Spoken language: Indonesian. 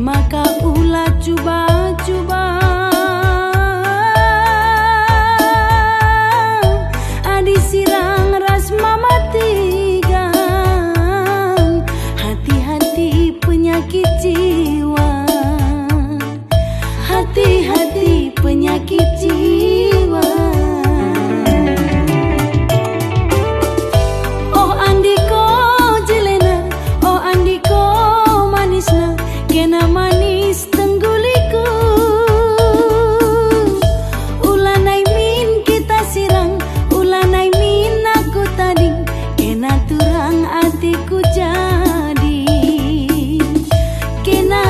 maka ulah cuba-cuba. Adi sirang ras mematikan, hati-hati penyakit jiwa, hati-hati penyakit jiwa. Oh andiko jelena, oh andiko manisna, kena manis